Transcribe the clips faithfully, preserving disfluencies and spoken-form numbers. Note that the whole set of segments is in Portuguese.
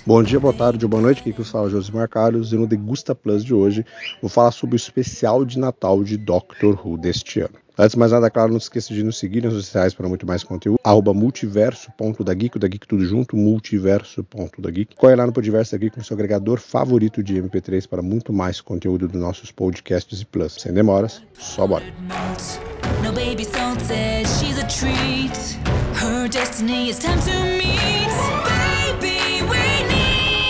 Bom dia, boa tarde ou boa noite, aqui que eu falo Josimar Carlos e no Degusta Plus de hoje vou falar sobre o especial de Natal de Doctor Who deste ano. Antes de mais nada, claro, não se esqueça de nos seguir nas redes sociais para muito mais conteúdo, arroba multiverso.dageek, o da Geek tudo junto, multiverso.dageek. Corre lá no Podiverso da Geek, no seu agregador favorito de M P três para muito mais conteúdo dos nossos podcasts e plus. Sem demoras, só bora! No baby song says she's a treat. Her destiny is time to meet. Baby, we need.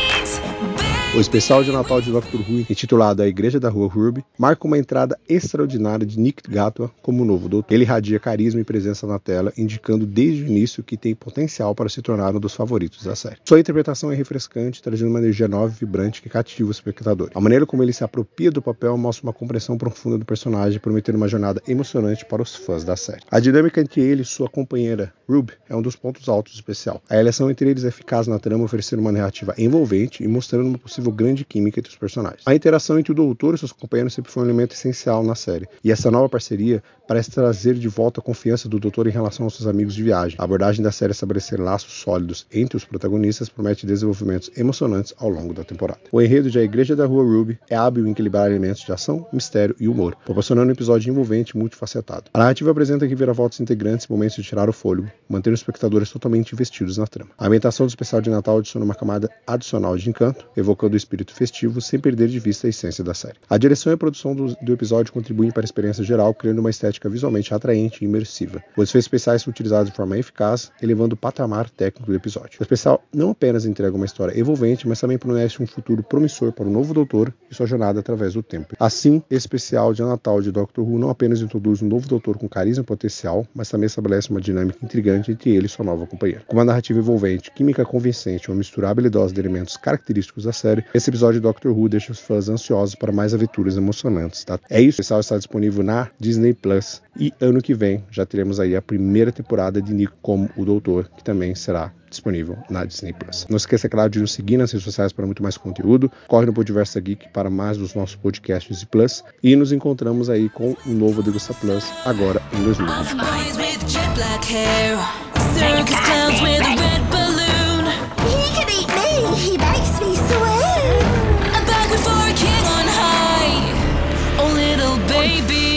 O especial de Natal de Doctor Who, intitulado A Igreja da Rua Ruby, marca uma entrada extraordinária de Nick Gatwa como novo doutor. Ele irradia carisma e presença na tela, indicando desde o início que tem potencial para se tornar um dos favoritos da série. Sua interpretação é refrescante, trazendo uma energia nova e vibrante que cativa o espectador. A maneira como ele se apropria do papel mostra uma compreensão profunda do personagem, prometendo uma jornada emocionante para os fãs da série. A dinâmica entre ele e sua companheira, Ruby, é um dos pontos altos do especial. A relação entre eles é eficaz na trama, oferecendo uma narrativa envolvente e mostrando uma possível grande química entre os personagens. A interação entre o doutor e seus companheiros sempre foi um elemento essencial na série, e essa nova parceria parece trazer de volta a confiança do doutor em relação aos seus amigos de viagem. A abordagem da série estabelecer laços sólidos entre os protagonistas promete desenvolvimentos emocionantes ao longo da temporada. O enredo de A Igreja da Rua Ruby é hábil em equilibrar elementos de ação, mistério e humor, proporcionando um episódio envolvente e multifacetado. A narrativa apresenta reviravoltas integrantes e momentos de tirar o fôlego, mantendo os espectadores totalmente investidos na trama. A ambientação do especial de Natal adiciona uma camada adicional de encanto, evocando o espírito festivo sem perder de vista a essência da série. A direção e a produção do, do episódio contribuem para a experiência geral, criando uma estética visualmente atraente e imersiva. Os efeitos especiais são utilizados de forma eficaz, elevando o patamar técnico do episódio. O especial não apenas entrega uma história envolvente, mas também promete um futuro promissor para o novo doutor e sua jornada através do tempo. Assim, esse especial de Natal de Doctor Who não apenas introduz um novo doutor com carisma e potencial, mas também estabelece uma dinâmica intrigante entre ele e sua nova companheira. Com uma narrativa envolvente, química convincente e uma mistura habilidosa de elementos característicos da série, esse episódio de Doctor Who deixa os fãs ansiosos para mais aventuras emocionantes. Tá? É isso, o especial está disponível na Disney Plus e ano que vem já teremos aí a primeira temporada de Nick como o Doutor, que também será disponível na Disney Plus. Não esqueça, claro, de nos seguir nas redes sociais para muito mais conteúdo. Corre no Podiverso Geek para mais dos nossos podcasts e plus. E nos encontramos aí com o novo Degusta Plus agora em dois mil e vinte e quatro. Baby